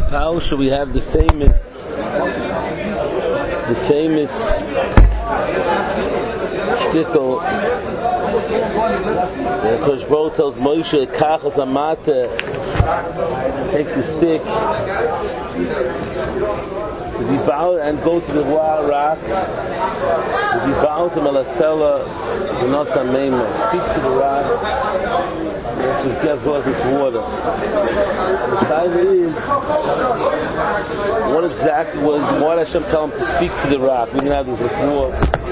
Pausha we have the famous shtickle that Kosh Baruch tells Moshe, Kachas Amate, take the stick, and go to the rock, speak to the rock, and to get forth its water. The time is, what exactly was, why did Hashem tell him to speak to the rock? We didn't have this before.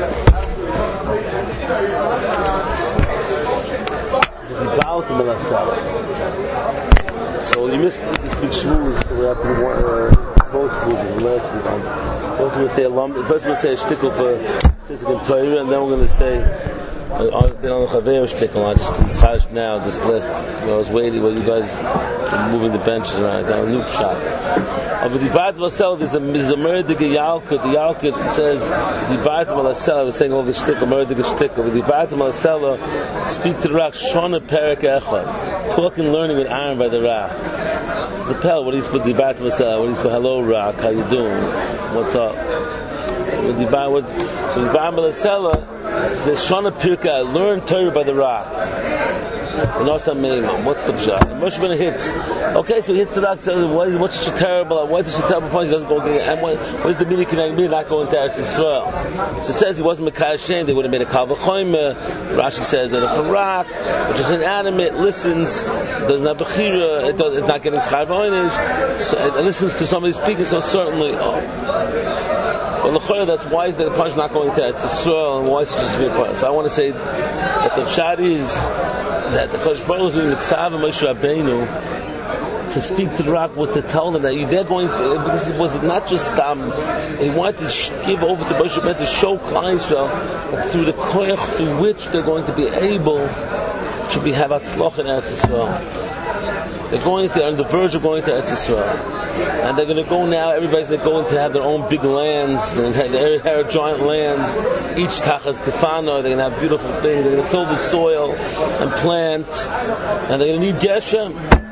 So you missed this week's shmuz, so we have to both shmuzes last week. First we're going to say a shtickle for physical Torah, and then we're going to say I've been on the Chaver shtickle. I just didn't schash now. This last, I was waiting while you guys were moving the benches around. I got a new shot. But the Dibat Vasel, there's a Merdik Yalkut. The Yalkut says Dibat Vasel. I was saying all the shtickle, Merdik shtickle. But Dibat Vasel, speak to the rock. Shona Perek Echad. Talk and learning with Aaron by the rock. It's a pal. What do you speak Dibat Vasel? What do you speak? Hello rock. How you doing? What's up? So the Dibat Vasel says Shona Pirka. Learn Torah by the rock. What's the pshat? Moshe Rabbeinu hits. Okay, so he hits the rock. Says, what's such a terrible? Why is such a terrible point? He doesn't go there. And what is the meaning connecting me not going to Eretz Yisrael? So it says he wasn't Mekayah Shem. They would have made a kal v'chomer. Rashi says that if a rock, which is inanimate, listens, doesn't have bechira, it's not getting schar v'onish, so it listens to somebody speaking. So certainly, well, that's why is the punch not going to Eretz Yisrael, and why is it just being part? So I want to say that the pshat is that the Kosh Baruch Hu Mitzav and Moshe Rabbeinu to speak to the rock was to tell them that they're going to, this was not just he wanted to give over to Moshe Rabbeinu to show Klal Yisrael that through the koyach through which they're going to be able to have atzloch in Eretz Yisrael. They're on the verge of going to Eretz Yisrael. And they're going to go now, everybody's going to have their own big lands, they're going to inherit giant lands, each tachas kefano, they're going to have beautiful things, they're going to till the soil and plant, and they're going to need Geshem.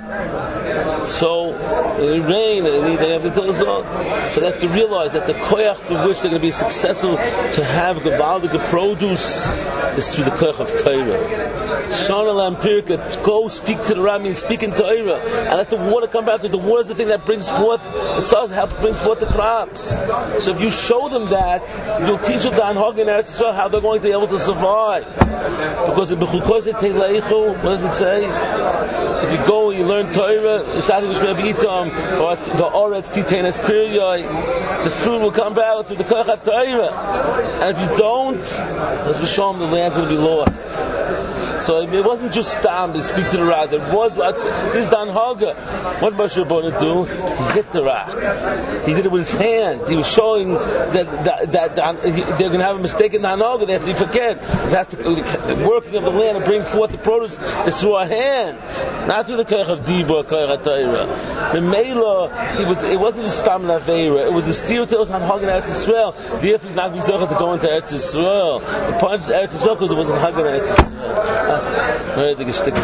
So, it rain, they have to till the soil. So they have to realize that the koyach through which they're going to be successful to have gewaldige produce is through the koyach of Torah. Shana Lampirka, go speak to the Rami and speak in Torah, and let the water come back, because the water is the thing that brings forth, the sun helps brings forth the crops. So if you show them that, you'll teach them the Anhag in Eretz Yisrael how they're going to be able to survive. Because in Bechukos Teleichu, what does it say? If you go and you learn Torah, the food will come back through the koyach of Torah. And if you don't, as we show them, the land's going to be lost. So it wasn't just stam to speak to the rock. It was this Dan Haga. What did Moshe Rabbeinu do? He hit the rock. He did it with his hand. He was showing that they're going to have a mistake in Dan Haga. They have to forget. The working of the land and bring forth the produce is through our hand, not through the koyach of Dibur, koyach of Torah. The Mela, it wasn't just stam and Aveira. It was the steer to us on Haga in Eretz Yisrael. Therefore, he's not going to go into Eretz Yisrael. The punch is Eretz Yisrael because it wasn't Haga in Eretz Yisrael. That's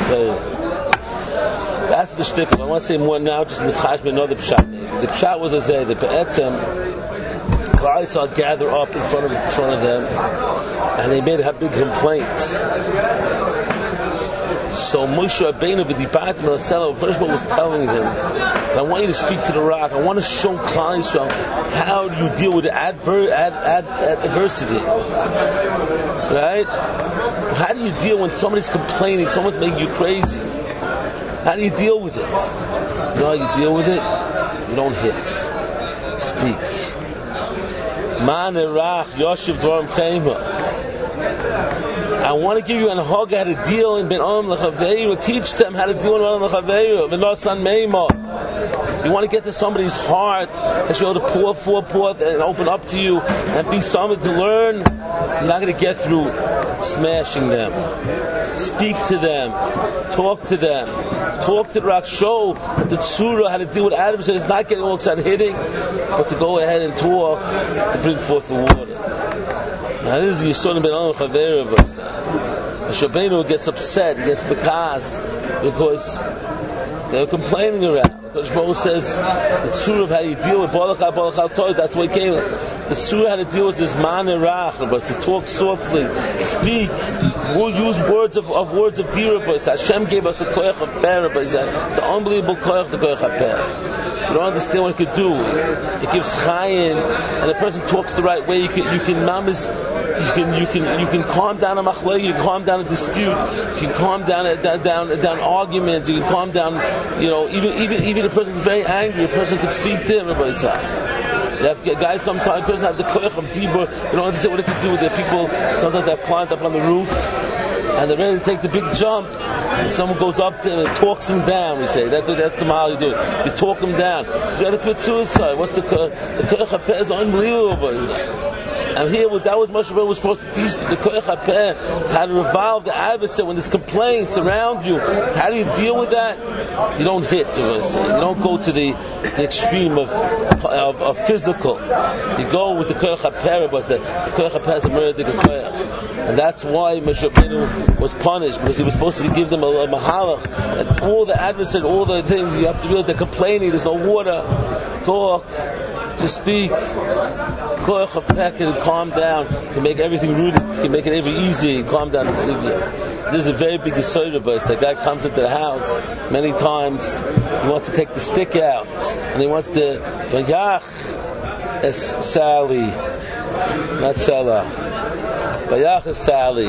the shtick. I want to say more now, just mischash me another pshat. The pshat was a zay, the Be'etzem, Klal Yisrael gather up in front of them, and they made a big complaint. So Moshe Rabbeinu v'dibatim l'sela, Moshe was telling them, I want you to speak to the rock. I want to show Klal Yisrael how do you deal with adversity, right? How do you deal when somebody's complaining, someone's making you crazy? How do you deal with it? You know how you deal with it? You don't hit. Speak. Man erach yoshiv dvarim chema. I want to give you an hug how to deal in Ben Olam L'Chaveru. Teach them how to deal in Ben Olam L'Chaveru. V'nosan meimah. You want to get to somebody's heart and be able to pour forth and open up to you and be someone to learn. You're not going to get through smashing them. Speak to them. Talk to them. Talk to the rock. Show the tzura how to deal with adversity. It's not getting all excited hitting, but to go ahead and talk to bring forth the water. Now this is Yisrael Ben Olam L'Chaveru. Moshe Rabbeinu gets upset. He gets bekas because they're complaining around. Kodesh Baruch Hu says the tzura of how you deal with Balachal Toy, that's why he came. The tzura how to deal with this man erach, but to talk softly, speak, we'll use words of dira, but Hashem gave us a koyach of per, but it's an unbelievable koyach, the koyach of per. You don't understand what it could do. It gives chayim, and a person talks the right way. You can calm down a machlei, you can calm down a dispute, you can calm down arguments, you can calm down, even a person is very angry, a person can speak to him, Rabbi Isaac. You have guys sometimes, a person have the koyach of dibur, you don't understand what it could do with their people. Sometimes they have climbed up on the roof, and they're ready to take the big jump, and someone goes up to him and talks him down, we say. That's the mahal you do. You talk him down. So you have to commit suicide. What's the koyach HaPeh is unbelievable. And here, that was Moshe Rabbeinu was supposed to teach the koyach HaPeh, how to revolve the adversary when there's complaints around you. How do you deal with that? You don't hit to us. You don't go to the extreme of physical. You go with the koyach HaPeh, but the koyach HaPeh is a murder koyach. And that's why Moshe Rabbeinu was punished, because he was supposed to give them a mahalach. And all the adversary, all the things, you have to realize they're complaining, there's no water. Talk, just speak. Koyach of Peh can calm down, can make everything rooted, can make it every easy, calm down and sivya. This is a very big yisoda, but a guy comes into the house many times, he wants to take the stick out, and he wants to Vayach es Sally, not Sella. Vayach es Sally,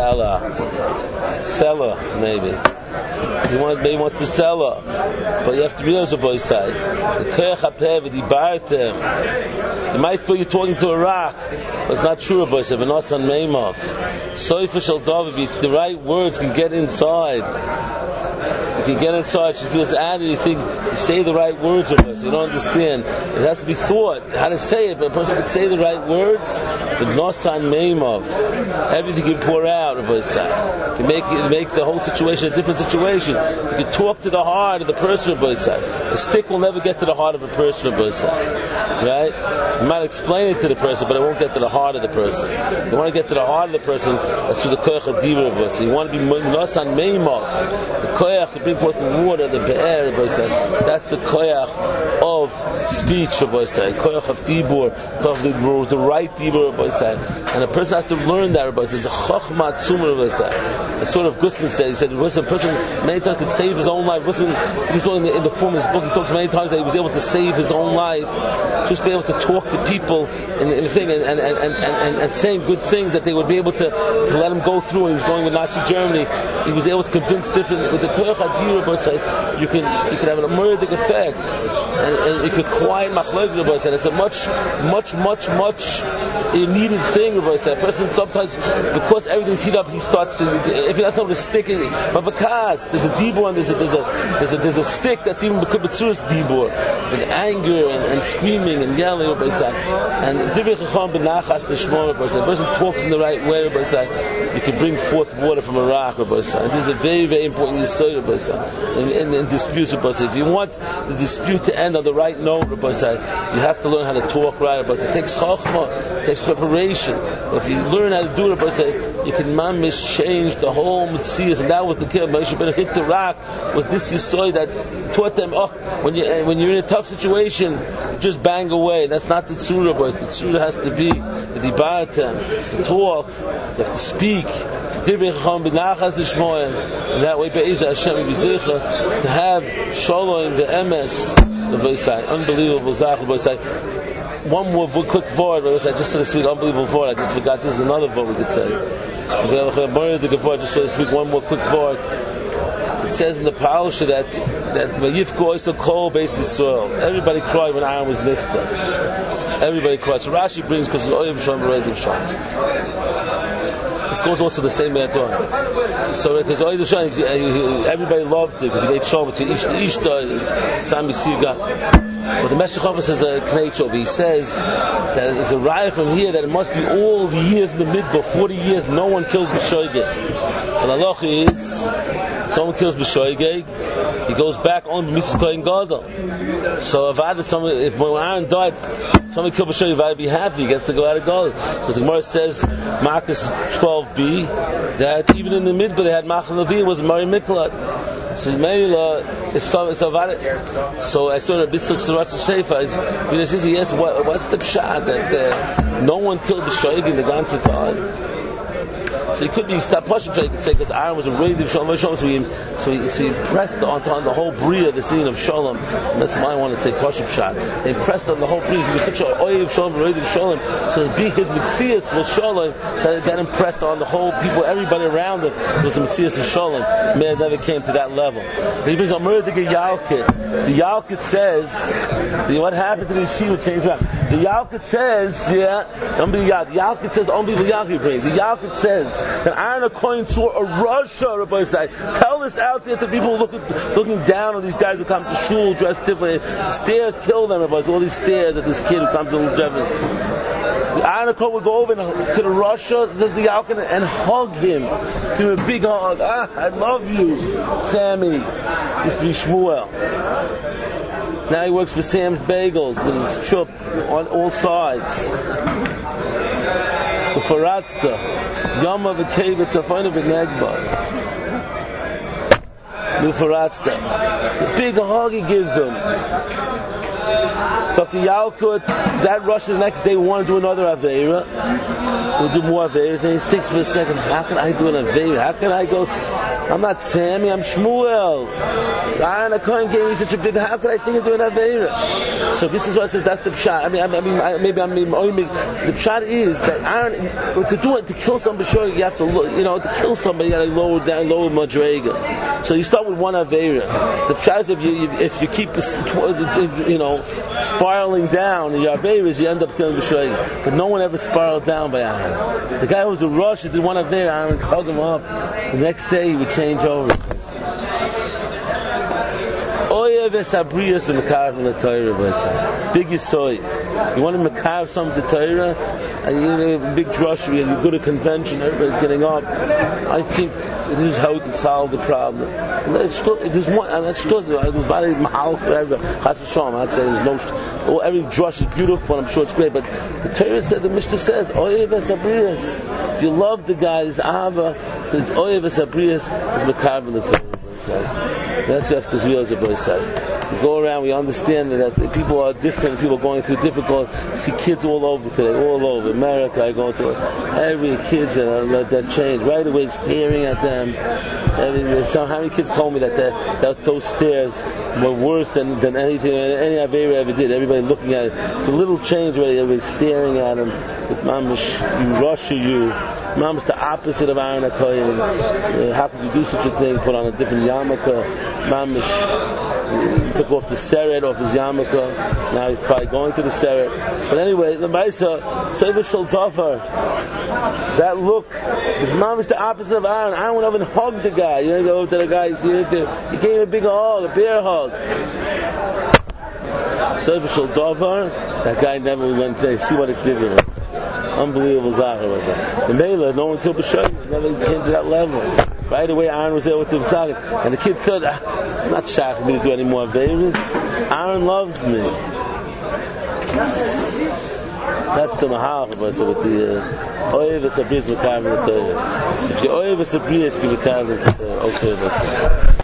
Sella, maybe. Maybe wants to sell her, but you have to realize the boy's side. The koyach HaPeh v'dibartem. You might feel you're talking to a rock, but it's not true, boy. V'nosan meimov. Soifa shel davar. The right words can get inside. You can get inside. She feels angry. You think you say the right words, of us. You don't understand. It has to be thought how to say it, but a person can say the right words. V'nosan meimov. Everything can pour out, of us. You can make the whole situation a different situation. You can talk to the heart of the person, of us. A stick will never get to the heart of a person, of us. Right? You might explain it to the person, but it won't get to the heart of the person. You want to get to the heart of the person, that's through the koyach of dibur, of us. You want to be nosan meimov. The koyach to bring forth the water, the be'er, of us. That's the koyach of speech, of us. Koyach of dibur, the right dibur, of us. And a person has to learn that, of us. It's a chokhmah tzumah, of us. A sort of Gusman said, he said, a person many times could save his own life. Gusman, he was going in the form of his book, he talks many times that he was able to save his own life, just be able to talk to people in the thing and saying good things that they would be able to let him go through. When he was going with Nazi Germany, he was able to convince different, with the koyach hadira, you can have an murdic effect, and you could quiet machlok, and it's a much needed thing. A person sometimes, because everything's heated up, he starts to, if he has something to stick in, but because there's a dibur and there's a stick that's even b'kibbutzurus dibur, with anger and screaming and yelling, and divrei chacham b'nachas l'shmor, a person talks in the right way, you can bring forth water from a rock, and this is a very, very important yesod in disputes. If you want the dispute to end on the right note, you have to learn how to talk right. It takes chachma, it takes preparation. If you learn how to do it, you can mamish change the whole mitzvahs, and that was the kill. Moshe Rabbeinu hit the rock. Was this yesod that taught them? When you're in a tough situation, just bang away. That's not the tzura, boys. The tzura has to be the dibartem, to talk. You have to speak. And that way, Be'ezah Hashem Yibzicha, to have shalom the emes. Unbelievable zach. One more quick word. I just said to speak unbelievable word. I just forgot. This is another word we could say. Just so to speak one more quick word. It says in the parasha that Vayifku Oisa Kol Beis Yisrael. Everybody cried when Aaron was nifta. Everybody cried. So Rashi brings because of the Oyev Shalom Beredim Shalom. This goes also the same way at all. So because everybody loved it because he made shalom between each to each. It's time you see God. But the Meshech Chover says a kneichov. He says that there's a raya from here that it must be all the years in the midbar, 40 years, no one kills b'shoigeg. And the halacha is, someone kills b'shoigeg, he goes back on Mrs. Kohen Gadol. So if when Aaron died, somebody killed b'shoigeg, Avad would be happy, he gets to go out of Gadol. Because the Gemara says, Marcus 12b, that even in the midbar they had Machal Levi, was Mari Miklat. So if some so I saw a bit of Surah Sheifa. He asked, what's the pshat that no one killed the shoyg in the ganze time? So he could be Stapashim, so he could say, because Aaron was a raid of Shalom, so he pressed on the whole bria, the scene of Shalom. And that's why I want to say Pashim Shah. He pressed on the whole bria. He was such an oy of Shalom, raid of Shalom. So his Metzias was Shalom. So that impressed on the whole people, everybody around him. It was the Metzias of Shalom. May it never came to that level. He brings a murder to Yalkut. The Yalkut says, what happened to the yeshiva changed around. The Yalkut says, the Yalkut says, unbelievable Yalkut brings. The Yalkut says that Aaron HaKohen saw a Russia, Rabbi Say. Tell this out there to people looking down on these guys who come to shul dressed differently. Stairs kill them, Rabbi Say. All these stairs at this kid who comes to Jeff. Aaron HaKohen would go over to the Russia, says the Yalkut, and hug him. Give him a big hug. I love you, Sammy. Used to be Shmuel. Now he works for Sam's Bagels with his chup on all sides. Ufaratzta, Yama v'Kevitz Afana v'Negba. Ufaratzta, the big hug he gives him. So for Yalkut, that Russian the next day want to do another Aveira. We'll do more Aveiras. Then he thinks for a second, how can I do an Aveira? How can I go? I'm not Sammy, I'm Shmuel. Aaron HaKohen gave me such a big, how could I think of doing Aveira? So this is what it says, that's the pshat. The pshat is that Aaron, to kill somebody, sure, you have to, to kill somebody, you got to lower Madrega. So you start with one Aveira. The pshat is if you keep, spiraling down in your Aveiras, you end up killing B'shoig. But no one ever spiraled down by Aaron. The guy who was a rush, did one Aveira, Aaron called him up. The next day he would change over. Big Yisoid. You want to makav something to Torah, and you big drushery, and you go to a convention, everybody's getting up. I think this is how we can solve the problem. There's one, and that's there's body mahal for everybody. Chas v'shalom, I'd say there's no. Every drush is beautiful, and I'm sure it's great. But the Torah said, the Mishnah says, Oyev esabrias. If you love the guy, it's Ava. So it's Oyev esabrias, is makav in the Torah. That's what you have to realize, Rabbi Say. We go around, we understand that people are different, people are going through difficult. You see kids all over today, all over America. I go to every kids that change right away, staring at them. How many kids told me that those stares were worse than anything any Aveira ever did? Everybody looking at it, the little change already, everybody staring at them. Mamish, Russia, Mamish the opposite of Aaron HaKohen. How could you do such a thing? Put on a different yarmulke. Mamish took off the seret off his yarmulke. Now he's probably going to the seret. But anyway, the Maisa Sefer Shel Davar. That look is mamish the opposite of Aaron. Aaron went over and hugged the guy. You go over to the guy, he gave him a big hug, a bear hug. Sefer Shel Davar. That guy never went there. See what it did with him. Unbelievable Zahar was that. The Mela, no one killed B'Shoig. Never came to that level. Right away, Aaron was there with the Messiah, and the kid thought, it's not shy for me to do any more Averis. Aaron loves me. That's the Mahal with the Oyev Esabris Mekav in the Torah. If you Oyev Esabris, you can Mekav in the Torah. Okay, that's it.